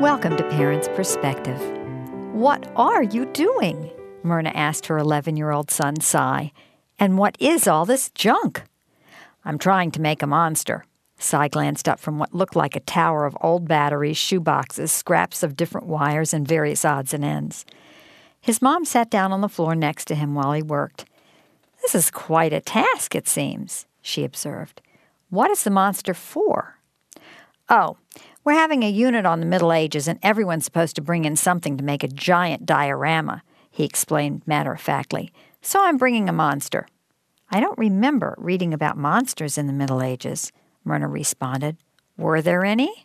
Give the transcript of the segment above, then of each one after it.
Welcome to Parents' Perspective. What are you doing? Myrna asked her 11-year-old son, Cy. And what is all this junk? I'm trying to make a monster. Cy glanced up from what looked like a tower of old batteries, shoeboxes, scraps of different wires, and various odds and ends. His mom sat down on the floor next to him while he worked. This is quite a task, it seems, she observed. What is the monster for? Oh, we're having a unit on the Middle Ages, and everyone's supposed to bring in something to make a giant diorama, he explained matter-of-factly. So I'm bringing a monster. I don't remember reading about monsters in the Middle Ages, Myrna responded. Were there any?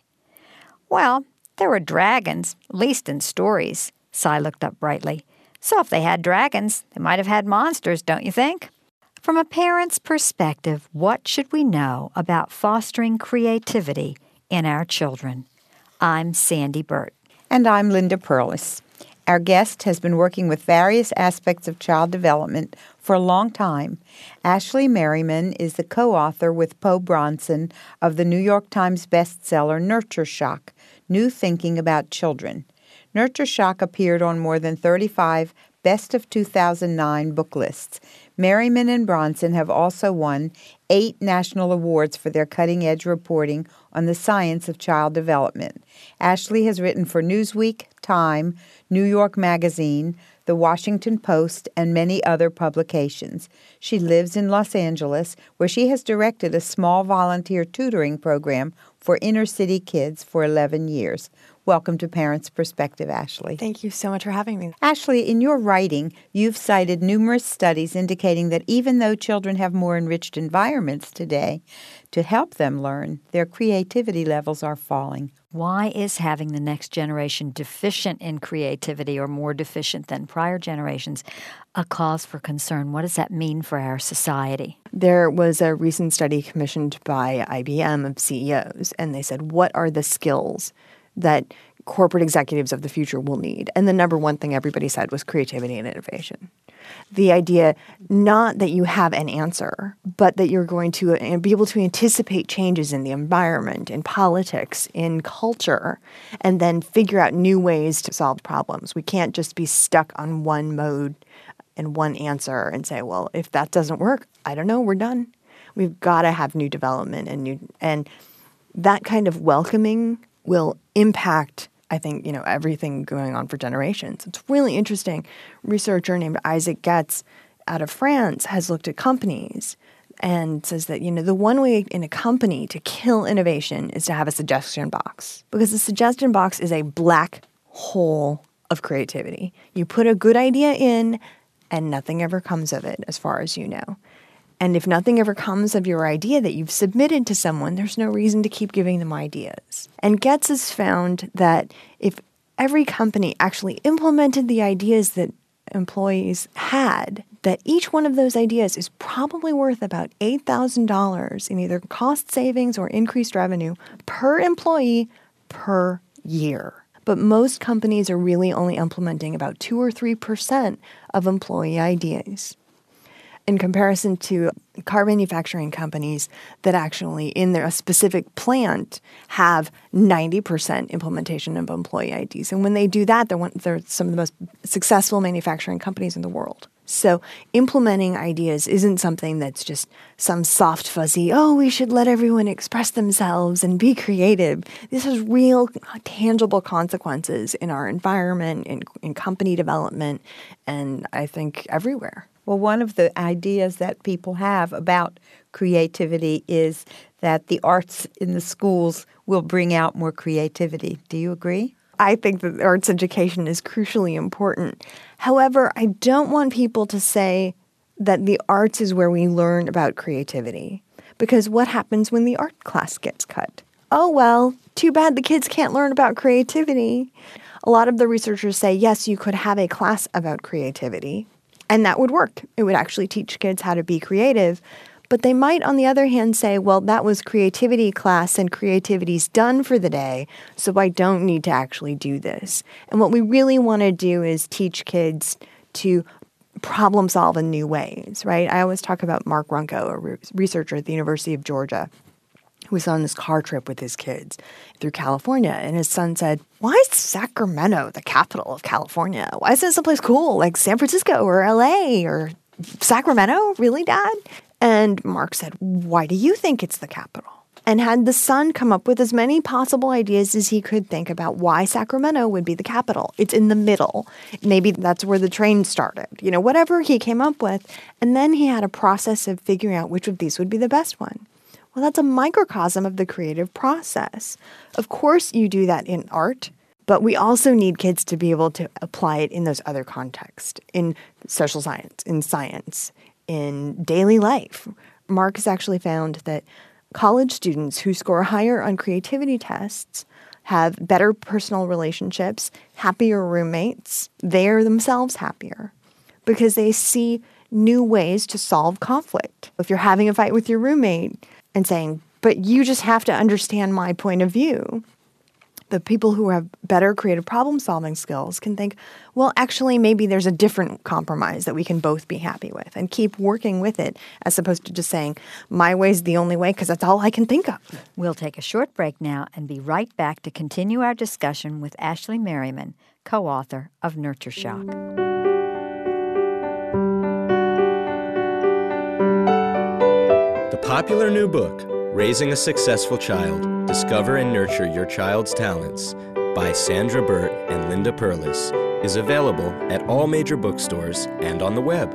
Well, there were dragons, at least in stories. Cy looked up brightly. So if they had dragons, they might have had monsters, don't you think? From a parent's perspective, what should we know about fostering creativity in our children? I'm Sandy Burt. And I'm Linda Perlis. Our guest has been working with various aspects of child development for a long time. Ashley Merriman is the co-author with Poe Bronson of the New York Times bestseller Nurture Shock, New Thinking About Children. Nurture Shock appeared on more than 35 Best of 2009 book lists. Merriman and Bronson have also won 8 national awards for their cutting-edge reporting on the science of child development. Ashley has written for Newsweek, Time, New York Magazine, The Washington Post, and many other publications. She lives in Los Angeles, where she has directed a small volunteer tutoring program for inner-city kids for 11 years. Welcome to Parents' Perspective, Ashley. Thank you so much for having me. Ashley, in your writing, you've cited numerous studies indicating that even though children have more enriched environments today to help them learn, their creativity levels are falling. Why is having the next generation deficient in creativity or more deficient than prior generations a cause for concern? What does that mean for our society? There was a recent study commissioned by IBM of CEOs, and they said, what are the skills that corporate executives of the future will need? And the number one thing everybody said was creativity and innovation. The idea not that you have an answer, but that you're going to be able to anticipate changes in the environment, in politics, in culture, and then figure out new ways to solve problems. We can't just be stuck on one mode and one answer and say, well, if that doesn't work, I don't know, we're done. We've got to have new development and that kind of welcoming will impact, I think, everything going on for generations. It's really interesting. A researcher named Isaac Getz out of France has looked at companies and says that, the one way in a company to kill innovation is to have a suggestion box, because the suggestion box is a black hole of creativity. You put a good idea in and nothing ever comes of it, as far as you know. And if nothing ever comes of your idea that you've submitted to someone, there's no reason to keep giving them ideas. And Getz has found that if every company actually implemented the ideas that employees had, that each one of those ideas is probably worth about $8,000 in either cost savings or increased revenue per employee per year. But most companies are really only implementing about 2 or 3% of employee ideas, in comparison to car manufacturing companies that actually in their specific plant have 90% implementation of employee IDs. And when they do that, they're some of the most successful manufacturing companies in the world. So implementing ideas isn't something that's just some soft, fuzzy, we should let everyone express themselves and be creative. This has real, tangible consequences in our environment, in company development, and I think everywhere. Well, one of the ideas that people have about creativity is that the arts in the schools will bring out more creativity. Do you agree? I think that arts education is crucially important. However, I don't want people to say that the arts is where we learn about creativity, because what happens when the art class gets cut? Oh, well, too bad the kids can't learn about creativity. A lot of the researchers say, yes, you could have a class about creativity, and that would work. It would actually teach kids how to be creative. But they might, on the other hand, say, well, that was creativity class and creativity's done for the day, so I don't need to actually do this. And what we really want to do is teach kids to problem solve in new ways, right? I always talk about Mark Runco, a researcher at the University of Georgia, who was on this car trip with his kids through California. And his son said, "Why is Sacramento the capital of California? Why isn't it someplace cool like San Francisco or LA or Sacramento? Really, Dad?" And Mark said, "Why do you think it's the capital?" And had the son come up with as many possible ideas as he could think about why Sacramento would be the capital. It's in the middle. Maybe that's where the train started. Whatever he came up with. And then he had a process of figuring out which of these would be the best one. Well, that's a microcosm of the creative process. Of course, you do that in art, but we also need kids to be able to apply it in those other contexts, in social science, in daily life. Mark has actually found that college students who score higher on creativity tests have better personal relationships, happier roommates. They are themselves happier because they see new ways to solve conflict. If you're having a fight with your roommate and saying, "But you just have to understand my point of view," the people who have better creative problem-solving skills can think, well, actually, maybe there's a different compromise that we can both be happy with and keep working with it as opposed to just saying, my way's the only way because that's all I can think of. We'll take a short break now and be right back to continue our discussion with Ashley Merriman, co-author of Nurture Shock. The popular new book, Raising a Successful Child, Discover and Nurture Your Child's Talents, by Sandra Burt and Linda Perlis, is available at all major bookstores and on the web.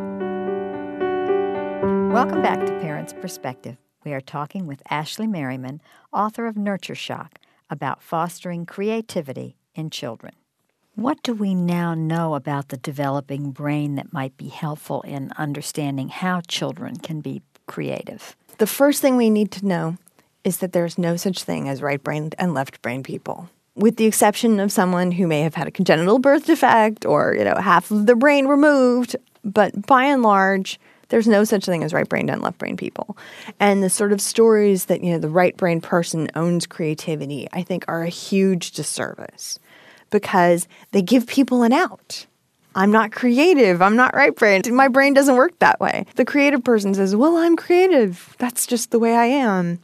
Welcome back to Parents' Perspective. We are talking with Ashley Merriman, author of Nurture Shock, about fostering creativity in children. What do we now know about the developing brain that might be helpful in understanding how children can be creative? The first thing we need to know is that there's no such thing as right-brained and left-brained people, with the exception of someone who may have had a congenital birth defect or, half of the brain removed. But by and large, there's no such thing as right-brained and left-brained people. And the sort of stories that, the right-brained person owns creativity, I think are a huge disservice because they give people an out. I'm not creative. I'm not right-brained. My brain doesn't work that way. The creative person says, well, I'm creative. That's just the way I am.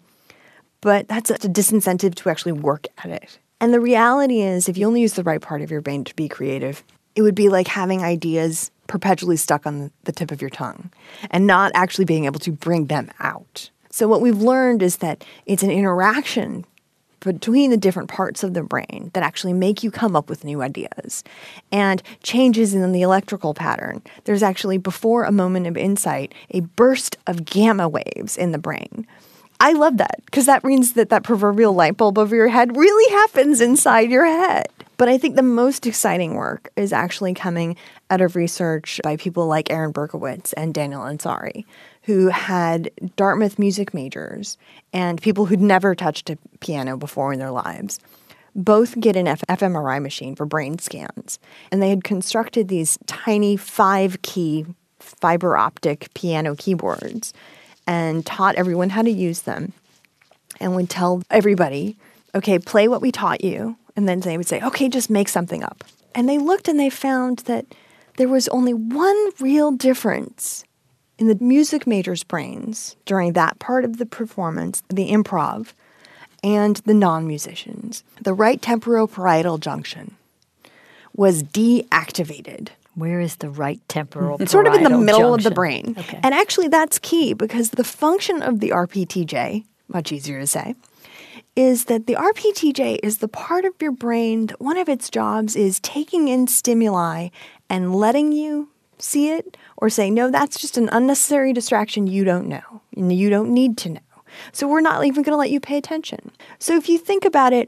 But that's a disincentive to actually work at it. And the reality is, if you only use the right part of your brain to be creative, it would be like having ideas perpetually stuck on the tip of your tongue and not actually being able to bring them out. So what we've learned is that it's an interaction between the different parts of the brain that actually make you come up with new ideas. And changes in the electrical pattern. There's actually, before a moment of insight, a burst of gamma waves in the brain. I love that because that means that proverbial light bulb over your head really happens inside your head. But I think the most exciting work is actually coming out of research by people like Aaron Berkowitz and Daniel Ansari, who had Dartmouth music majors and people who'd never touched a piano before in their lives both get an fMRI machine for brain scans. And they had constructed these tiny 5-key fiber optic piano keyboards and taught everyone how to use them and would tell everybody, okay, play what we taught you. And then they would say, okay, just make something up. And they looked and they found that there was only one real difference in the music majors' brains during that part of the performance, the improv, and the non-musicians. The right temporoparietal junction was deactivated. Where is the right temporal It's sort of in the middle junction of the brain. Okay. And actually that's key because the function of the RPTJ, much easier to say, is that the RPTJ is the part of your brain that one of its jobs is taking in stimuli and letting you see it or say, no, that's just an unnecessary distraction you don't know and you don't need to know. So we're not even going to let you pay attention. So if you think about it,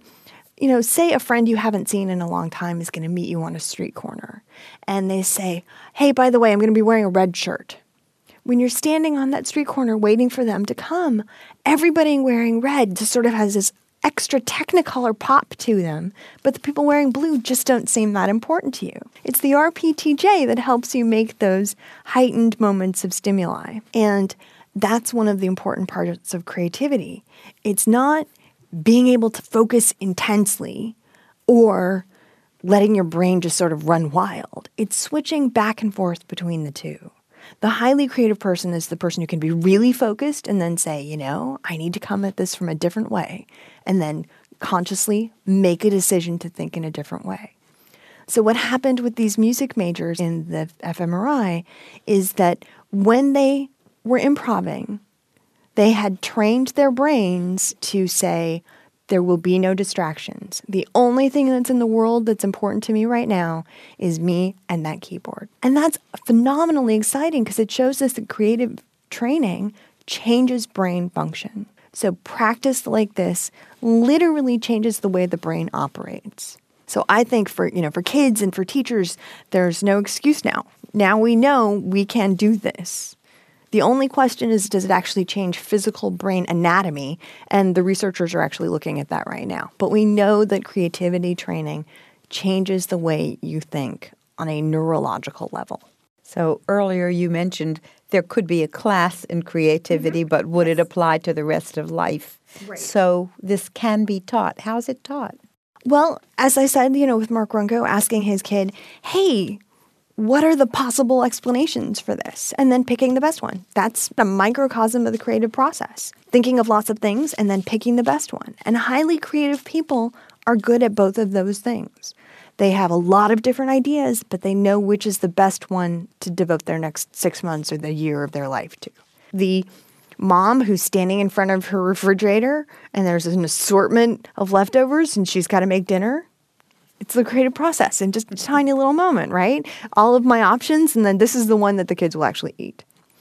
say a friend you haven't seen in a long time is going to meet you on a street corner and they say, hey, by the way, I'm going to be wearing a red shirt. When you're standing on that street corner waiting for them to come, everybody wearing red just sort of has this extra technicolor pop to them, but the people wearing blue just don't seem that important to you. It's the RPTJ that helps you make those heightened moments of stimuli. And that's one of the important parts of creativity. It's not being able to focus intensely or letting your brain just sort of run wild. It's switching back and forth between the two. The highly creative person is the person who can be really focused and then say, I need to come at this from a different way, and then consciously make a decision to think in a different way. So what happened with these music majors in the fMRI is that when they were improvising, they had trained their brains to say, there will be no distractions. The only thing that's in the world that's important to me right now is me and that keyboard. And that's phenomenally exciting because it shows us that creative training changes brain function. So practice like this literally changes the way the brain operates. So I think for kids and for teachers, there's no excuse now. Now we know we can do this. The only question is, does it actually change physical brain anatomy? And the researchers are actually looking at that right now. But we know that creativity training changes the way you think on a neurological level. So earlier you mentioned there could be a class in creativity, but would it apply to the rest of life? Right. So this can be taught. How is it taught? Well, as I said, with Mark Runco asking his kid, hey, what are the possible explanations for this? And then picking the best one. That's a microcosm of the creative process. Thinking of lots of things and then picking the best one. And highly creative people are good at both of those things. They have a lot of different ideas, but they know which is the best one to devote their next 6 months or the year of their life to. The mom who's standing in front of her refrigerator and there's an assortment of leftovers and she's got to make dinner, it's the creative process in just a tiny little moment, right? All of my options, and then this is the one that the kids will actually eat.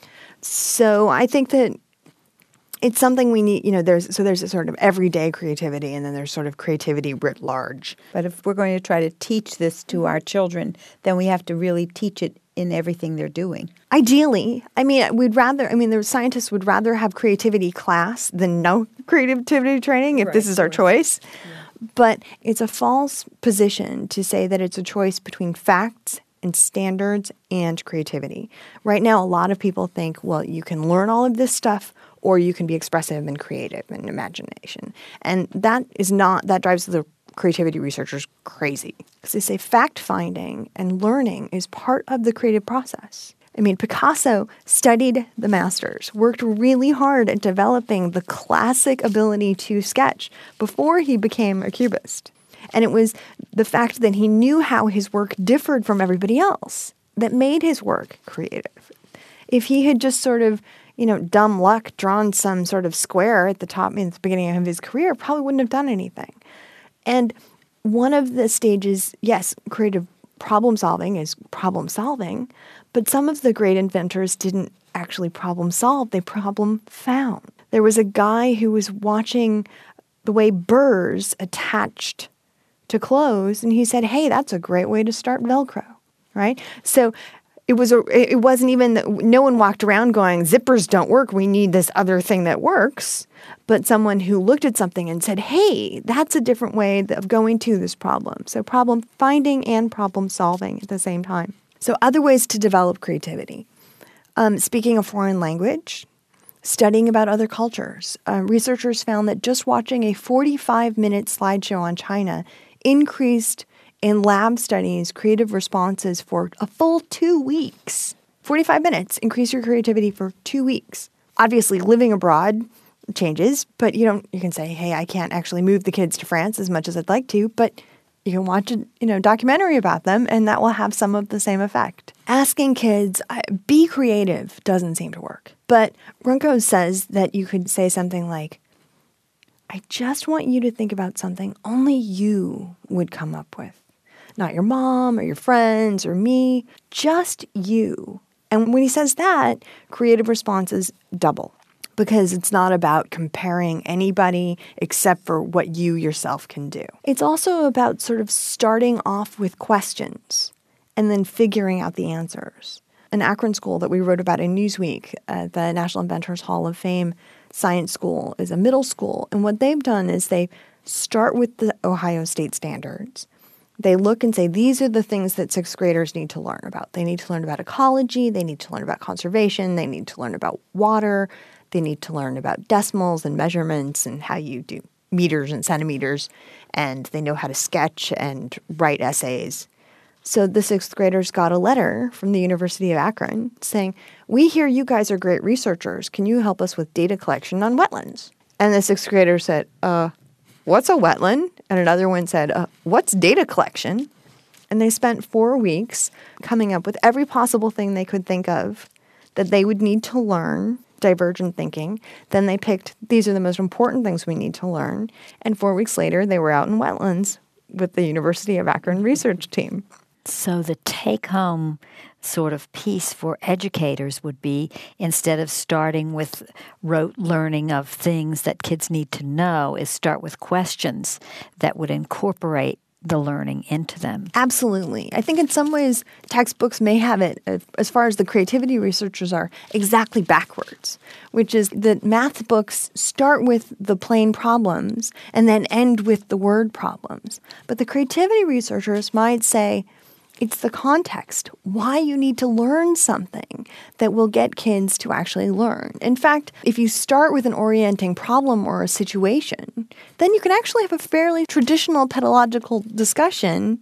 So I think that it's something we need, there's a sort of everyday creativity, and then there's sort of creativity writ large. But if we're going to try to teach this to our children, then we have to really teach it in everything they're doing. Ideally, the scientists would rather have creativity class than no creativity training if this is our choice. Yeah. But it's a false position to say that it's a choice between facts and standards and creativity. Right now, a lot of people think, well, you can learn all of this stuff or you can be expressive and creative and imagination. And that drives the creativity researchers crazy. Because they say fact-finding and learning is part of the creative process. Picasso studied the masters, worked really hard at developing the classic ability to sketch before he became a cubist. And it was the fact that he knew how his work differed from everybody else that made his work creative. If he had just sort of, dumb luck drawn some sort of square at the top in the beginning of his career, probably wouldn't have done anything. And one of the stages, yes, creative problem solving is problem solving, but some of the great inventors didn't actually problem solve, they problem found. There was a guy who was watching the way burrs attached to clothes, and he said, hey, that's a great way to start Velcro, right? So it wasn't even that no one walked around going, zippers don't work, we need this other thing that works. But someone who looked at something and said, hey, that's a different way of going to this problem. So problem finding and problem solving at the same time. So other ways to develop creativity. Speaking a foreign language, studying about other cultures. Researchers found that just watching a 45-minute slideshow on China increased in lab studies creative responses for a full 2 weeks. 45 minutes, increase your creativity for 2 weeks. Obviously, living abroad changes, but you can say, hey, I can't actually move the kids to France as much as I'd like to, but you can watch a documentary about them, and that will have some of the same effect. Asking kids, be creative, doesn't seem to work. But Runco says that you could say something like, I just want you to think about something only you would come up with. Not your mom or your friends or me, just you. And when he says that, creative responses double. Because it's not about comparing anybody except for what you yourself can do. It's also about sort of starting off with questions and then figuring out the answers. An Akron school that we wrote about in Newsweek, the National Inventors Hall of Fame Science School, is a middle school. And what they've done is they start with the Ohio State standards. They look and say, these are the things that sixth graders need to learn about. They need to learn about ecology. They need to learn about conservation. They need to learn about water. They need to learn about decimals and measurements and how you do meters and centimeters. And they know how to sketch and write essays. So the 6th graders got a letter from the University of Akron saying, "We hear you guys are great researchers. Can you help us with data collection on wetlands?" And the 6th grader said, what's a wetland? And another one said, what's data collection? And they spent 4 weeks coming up with every possible thing they could think of that they would need to learn, divergent thinking. Then they picked, these are the most important things we need to learn. And 4 weeks later, they were out in wetlands with the University of Akron research team. So the take-home sort of piece for educators would be, instead of starting with rote learning of things that kids need to know, is start with questions that would incorporate the learning into them. Absolutely. I think in some ways textbooks may have it, as far as the creativity researchers are, exactly backwards, which is that math books start with the plain problems and then end with the word problems. But the creativity researchers might say, it's the context, why you need to learn something that will get kids to actually learn. In fact, if you start with an orienting problem or a situation, then you can actually have a fairly traditional pedagogical discussion,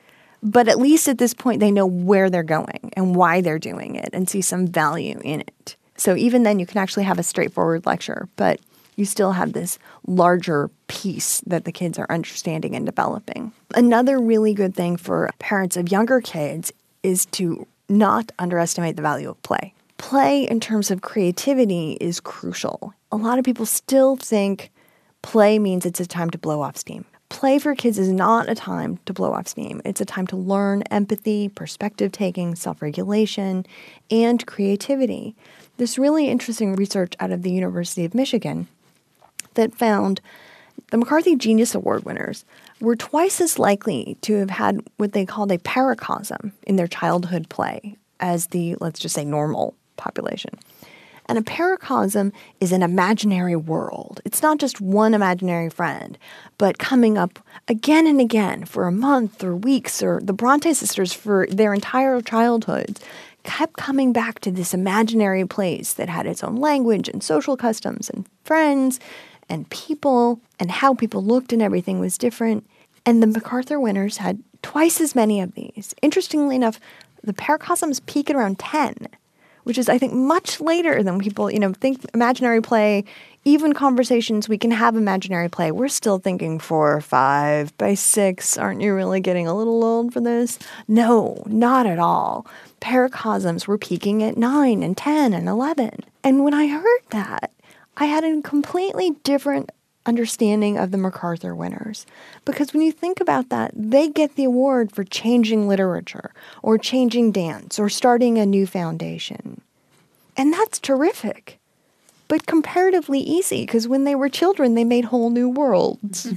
but at least at this point they know where they're going and why they're doing it and see some value in it. So even then you can actually have a straightforward lecture, but you still have this larger piece that the kids are understanding and developing. Another really good thing for parents of younger kids is to not underestimate the value of play. Play in terms of creativity is crucial. A lot of people still think play means it's a time to blow off steam. Play for kids is not a time to blow off steam. It's a time to learn empathy, perspective taking, self-regulation, and creativity. There's really interesting research out of the University of Michigan that found the McCarthy Genius Award winners were twice as likely to have had what they called a paracosm in their childhood play as the, let's just say, normal population. And a paracosm is an imaginary world. It's not just one imaginary friend, but coming up again and again for a month or weeks, or the Bronte sisters for their entire childhoods kept coming back to this imaginary place that had its own language and social customs and friends and people, and how people looked and everything was different. And the MacArthur winners had twice as many of these. Interestingly enough, the paracosms peak at around 10, which is, I think, much later than people, think imaginary play. Even conversations, we can have imaginary play. We're still thinking 4 or 5 by 6. Aren't you really getting a little old for this? No, not at all. Paracosms were peaking at 9 and 10 and 11. And when I heard that, I had a completely different understanding of the MacArthur winners. Because when you think about that, they get the award for changing literature or changing dance or starting a new foundation. And that's terrific, but comparatively easy, because when they were children, they made whole new worlds.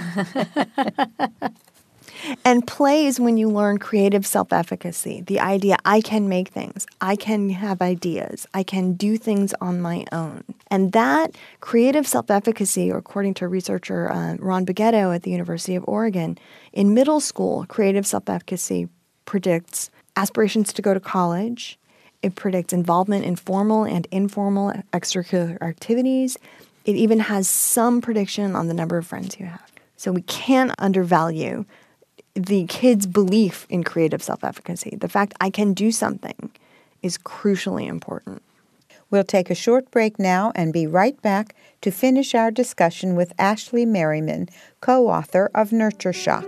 And play is when you learn creative self-efficacy, the idea I can make things, I can have ideas, I can do things on my own. And that creative self-efficacy, according to researcher Ron Beghetto at the University of Oregon, in middle school, creative self-efficacy predicts aspirations to go to college. It predicts involvement in formal and informal extracurricular activities. It even has some prediction on the number of friends you have. So we can't undervalue the kid's belief in creative self-efficacy. The fact I can do something is crucially important. We'll take a short break now and be right back to finish our discussion with Ashley Merriman, co-author of Nurture Shock.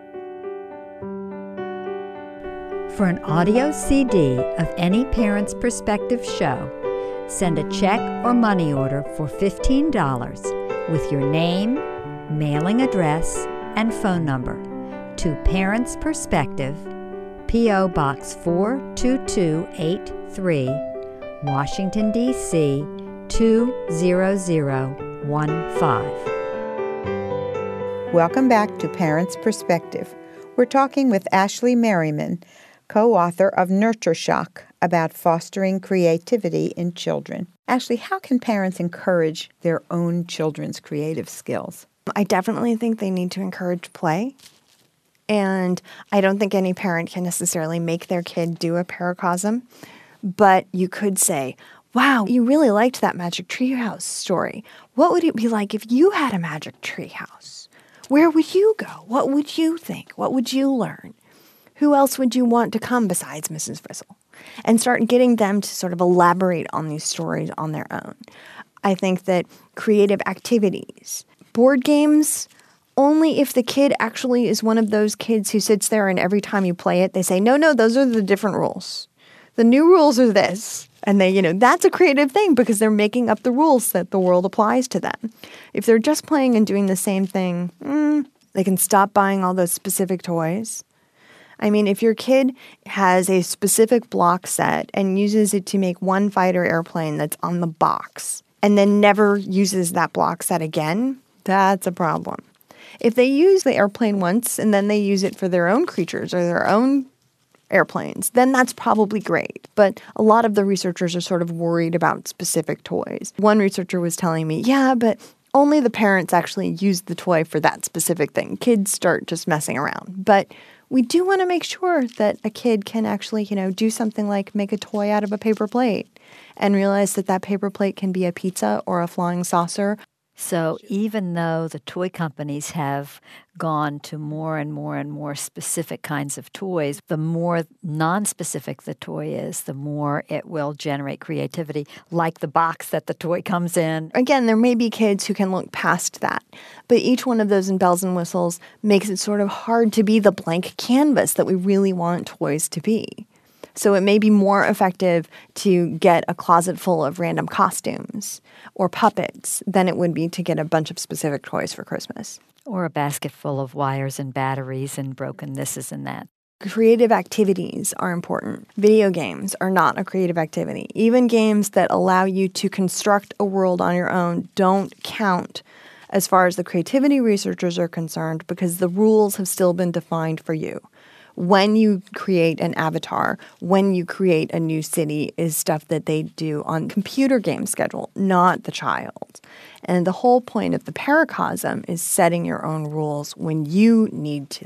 For an audio CD of any Parent's Perspective show, send a check or money order for $15 with your name, mailing address, and phone number to Parents Perspective, P.O. Box 42283, Washington, D.C. 20015. Welcome back to Parents Perspective. We're talking with Ashley Merriman, co-author of Nurture Shock, about fostering creativity in children. Ashley, how can parents encourage their own children's creative skills? I definitely think they need to encourage play. And I don't think any parent can necessarily make their kid do a paracosm. But you could say, wow, you really liked that Magic Tree House story. What would it be like if you had a Magic Tree House? Where would you go? What would you think? What would you learn? Who else would you want to come besides Mrs. Frizzle? And start getting them to sort of elaborate on these stories on their own. I think that creative activities, board games, only if the kid actually is one of those kids who sits there and every time you play it, they say, no, those are the different rules. The new rules are this. And that's a creative thing because they're making up the rules that the world applies to them. If they're just playing and doing the same thing, they can stop buying all those specific toys. I mean, if your kid has a specific block set and uses it to make one fighter airplane that's on the box and then never uses that block set again, that's a problem. If they use the airplane once and then they use it for their own creatures or their own airplanes, then that's probably great. But a lot of the researchers are sort of worried about specific toys. One researcher was telling me, yeah, but only the parents actually use the toy for that specific thing. Kids start just messing around. But we do want to make sure that a kid can actually, do something like make a toy out of a paper plate and realize that that paper plate can be a pizza or a flying saucer. So even though the toy companies have gone to more and more and more specific kinds of toys, the more non-specific the toy is, the more it will generate creativity, like the box that the toy comes in. Again, there may be kids who can look past that, but each one of those in bells and whistles makes it sort of hard to be the blank canvas that we really want toys to be. So it may be more effective to get a closet full of random costumes or puppets than it would be to get a bunch of specific toys for Christmas. Or a basket full of wires and batteries and broken thises and that. Creative activities are important. Video games are not a creative activity. Even games that allow you to construct a world on your own don't count as far as the creativity researchers are concerned because the rules have still been defined for you. When you create an avatar, when you create a new city is stuff that they do on computer game schedule, not the child. And the whole point of the paracosm is setting your own rules when you need to,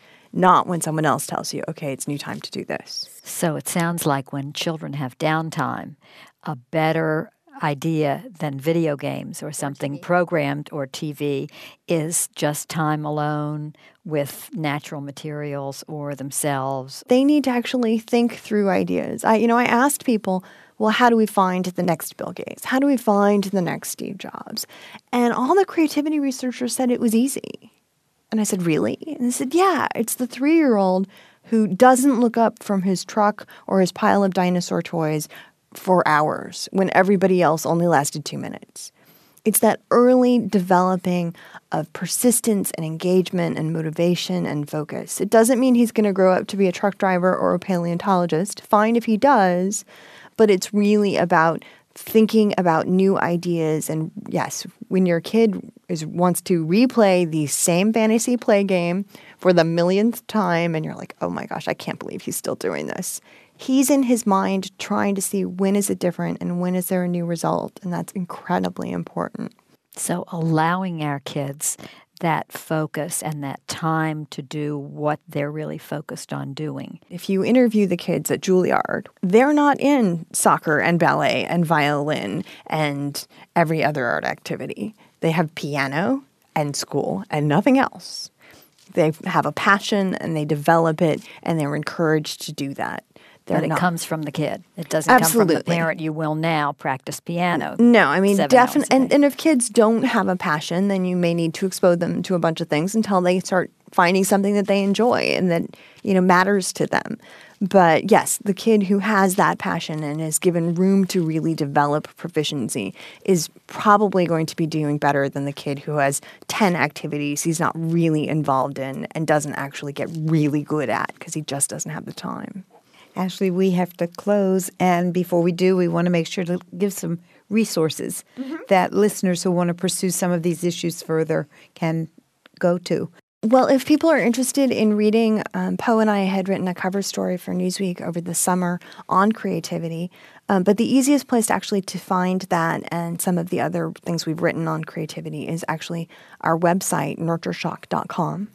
not when someone else tells you, okay, it's new time to do this. So it sounds like when children have downtime, a better idea than video games or something programmed or TV is just time alone with natural materials or themselves. They need to actually think through ideas. I asked people, well, how do we find the next Bill Gates? How do we find the next Steve Jobs? And all the creativity researchers said it was easy. And I said, really? And they said, yeah, it's the 3-year-old who doesn't look up from his truck or his pile of dinosaur toys for hours when everybody else only lasted 2 minutes. It's that early developing of persistence and engagement and motivation and focus. It doesn't mean he's going to grow up to be a truck driver or a paleontologist. Fine if he does, but it's really about thinking about new ideas. And yes, when your kid wants to replay the same fantasy play game for the millionth time and you're like, oh my gosh, I can't believe he's still doing this. He's in his mind trying to see when is it different and when is there a new result, and that's incredibly important. So allowing our kids that focus and that time to do what they're really focused on doing. If you interview the kids at Juilliard, they're not in soccer and ballet and violin and every other art activity. They have piano and school and nothing else. They have a passion and they develop it and they're encouraged to do that. But it comes from the kid. It doesn't Absolutely. come from the parent. You will now practice piano. No, I mean, definitely. And if kids don't have a passion, then you may need to expose them to a bunch of things until they start finding something that they enjoy and that, matters to them. But yes, the kid who has that passion and is given room to really develop proficiency is probably going to be doing better than the kid who has 10 activities he's not really involved in and doesn't actually get really good at because he just doesn't have the time. Ashley, we have to close, and before we do, we want to make sure to give some resources that listeners who want to pursue some of these issues further can go to. Well, if people are interested in reading, Poe and I had written a cover story for Newsweek over the summer on creativity, but the easiest place actually to find that and some of the other things we've written on creativity is actually our website, nurtureshock.com.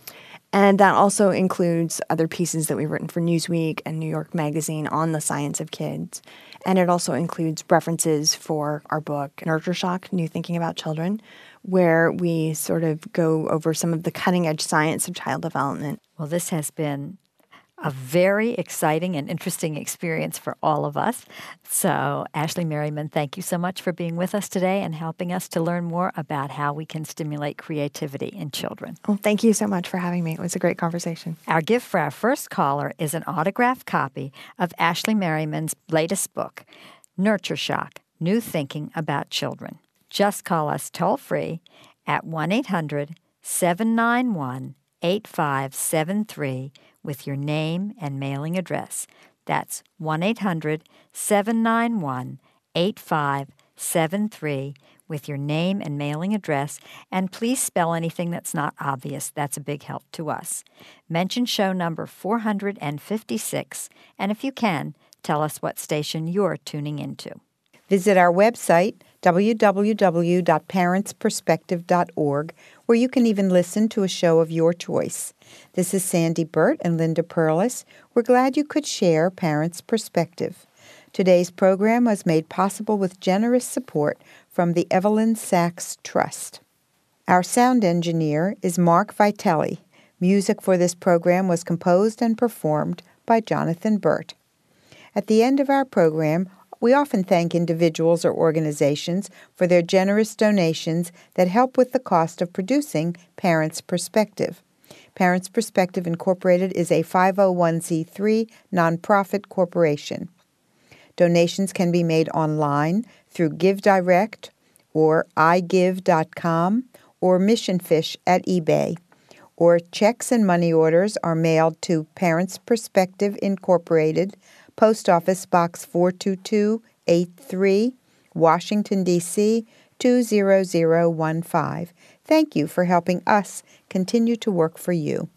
And that also includes other pieces that we've written for Newsweek and New York Magazine on the science of kids. And it also includes references for our book, Nurture Shock, New Thinking About Children, where we sort of go over some of the cutting-edge science of child development. Well, this has been a very exciting and interesting experience for all of us. So, Ashley Merriman, thank you so much for being with us today and helping us to learn more about how we can stimulate creativity in children. Well, thank you so much for having me. It was a great conversation. Our gift for our first caller is an autographed copy of Ashley Merriman's latest book, Nurture Shock: New Thinking About Children. Just call us toll-free at 1-800-791-8573 with your name and mailing address. That's 1-800-791-8573 with your name and mailing address, and please spell anything that's not obvious. That's a big help to us. Mention show number 456, and if you can, tell us what station you're tuning into. Visit our website, www.parentsperspective.org, where you can even listen to a show of your choice. This is Sandy Burt and Linda Perlis. We're glad you could share Parents' Perspective. Today's program was made possible with generous support from the Evelyn Sachs Trust. Our sound engineer is Mark Vitelli. Music for this program was composed and performed by Jonathan Burt. At the end of our program, we often thank individuals or organizations for their generous donations that help with the cost of producing Parents' Perspective. Parents' Perspective Incorporated is a 501c3 nonprofit corporation. Donations can be made online through GiveDirect or iGive.com or MissionFish at eBay. Or checks and money orders are mailed to Parents' Perspective Incorporated, Post Office Box 42283, Washington, D.C. 20015. Thank you for helping us continue to work for you.